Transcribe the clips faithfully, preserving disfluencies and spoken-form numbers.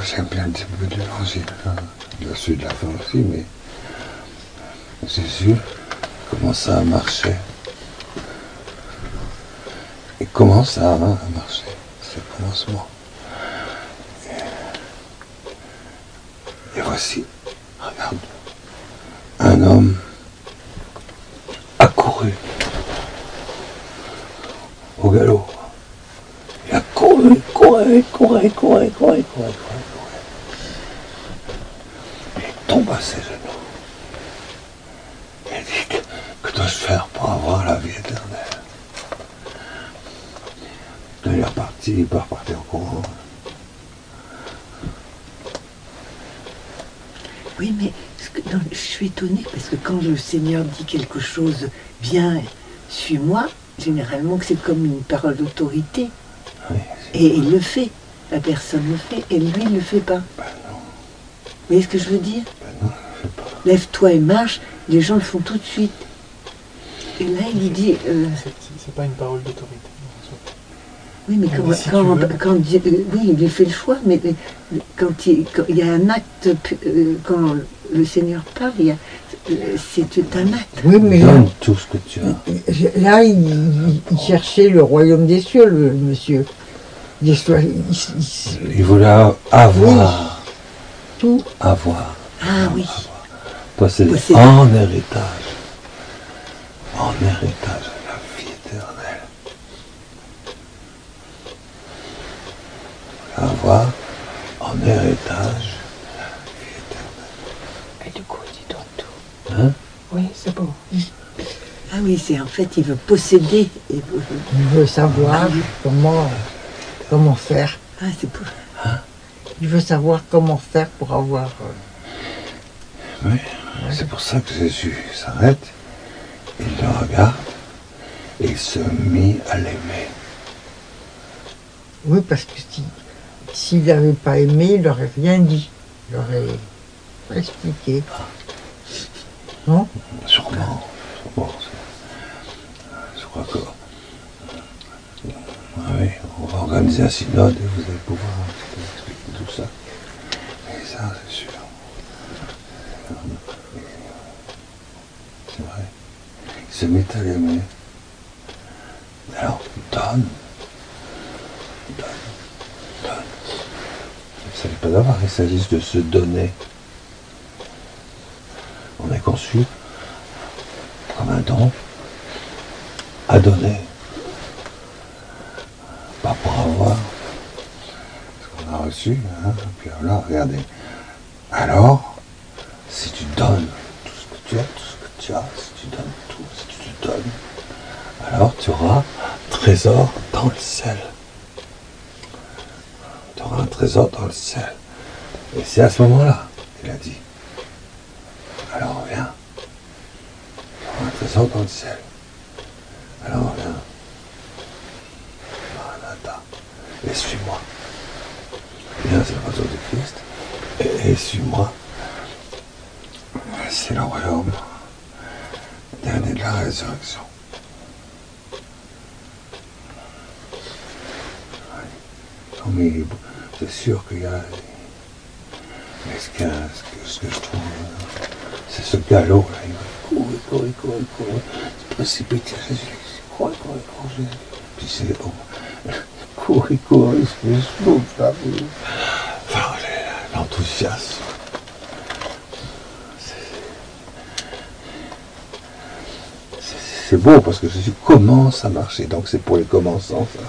j'aime bien le début de l'évangile, hein. La suite de la fin aussi, mais Jésus commence à marcher. Il commence à, hein, à marcher. C'est le commencement. Et, et voici, regarde, un homme accouru au galop. Il a couru, couru, couru, couru, couru, couru, couru. Il tombe à ses genoux. Il dit, que, que dois-je faire pour avoir la vie éternelle? Il est reparti, il peut repartir en courant. Oui, mais ce que, non, je suis étonnée parce que quand le Seigneur dit quelque chose, viens, suis-moi, généralement que c'est comme une parole d'autorité. Oui, et il le fait. La personne le fait et lui il ne le fait pas. Ben non. Vous voyez ce que je veux dire? Ben non, je ne fais pas. Lève-toi et marche, les gens le font tout de suite. Et là il lui dit... Euh, C'est, c'est pas une parole d'autorité. oui, mais quand, si quand, veux, quand Dieu, euh, oui, il lui fait le choix, mais euh, quand il, quand il y a un acte, euh, quand le Seigneur parle, il y a, euh, c'est un acte. Oui, mais là, Donne tout ce que tu as. là il, il- il cherchait le royaume des cieux, le, le monsieur. Il, il- il- Il voulait avoir, tout. avoir, Ah oui. posséder Posséder. en héritage, en héritage la vie éternelle. Avoir en héritage la vie éternelle. Et du coup, il donne tout. Hein? Oui, c'est beau. Ah oui, c'est en fait, il veut posséder. Et, Il veut savoir comment, comment faire. ah, c'est pour... Il veut savoir comment faire pour avoir... euh, Oui, c'est pour ça que Jésus s'arrête, il le regarde et il se mit à l'aimer. Oui, parce que si, s'il n'avait pas aimé, il n'aurait rien dit. Il aurait pas expliqué. Non? Sûrement, sûrement. Je crois que... Ah oui, on va organiser un synode et vous allez pouvoir expliquer tout ça. Et ça, c'est sûr. C'est vrai. Il se met à l'aimer. Alors, donne. Donne. Donne. Il ne s'agit pas d'avoir, il s'agit de se donner. On est conçu comme un don à donner. Pas pour avoir ce qu'on a reçu. Hein. Puis voilà, regardez. Alors, si tu donnes tout ce que tu as, tout ce que tu as, si tu donnes tout, si tu te donnes, alors tu auras un trésor dans le ciel. Tu auras un trésor dans le ciel. Et c'est à ce moment-là qu'il a dit. Alors viens. Tu auras un trésor dans le ciel. Alors viens. Maranatha. Et suis-moi. Viens, c'est le retour de Christ. Et, et suis-moi. C'est le royaume dernier de la résurrection. Non, mais c'est sûr qu'il y a... Mais ce que, ce que, ce que je trouve, c'est ce galop là. Il va courir, courir, courir, courir. C'est précipité. Jésus, courir, courir, courir, Jésus. Puis c'est bon. Courir, courir, il se souffle là. Enfin, l'enthousiasme. C'est beau parce que Jésus commence à marcher, donc c'est pour les commençants ça.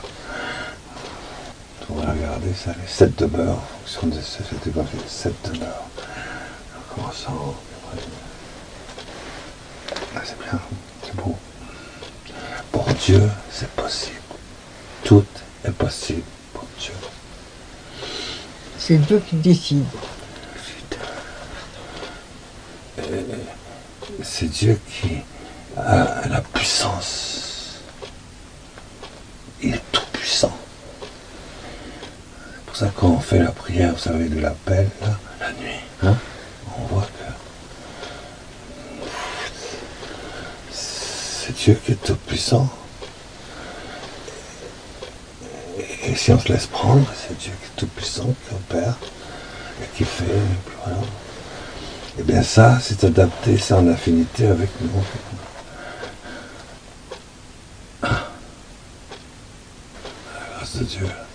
On va regarder ça, les sept demeures, en fonction de cet évangile, les sept demeures. En commençant, ah, c'est bien, c'est beau. Pour Dieu, c'est possible. Tout est possible pour Dieu. C'est Dieu qui décide. C'est Dieu qui a la puissance. Il est tout puissant. C'est pour ça que quand on fait la prière, vous savez, de l'appel, là, la nuit, hein, on voit que c'est Dieu qui est tout puissant. Et si on se laisse prendre, c'est Dieu qui est tout puissant, qui opère. et qui fait, et puis voilà. Et bien ça, c'est adapté, c'est en affinité avec nous. Ah. La grâce de Dieu.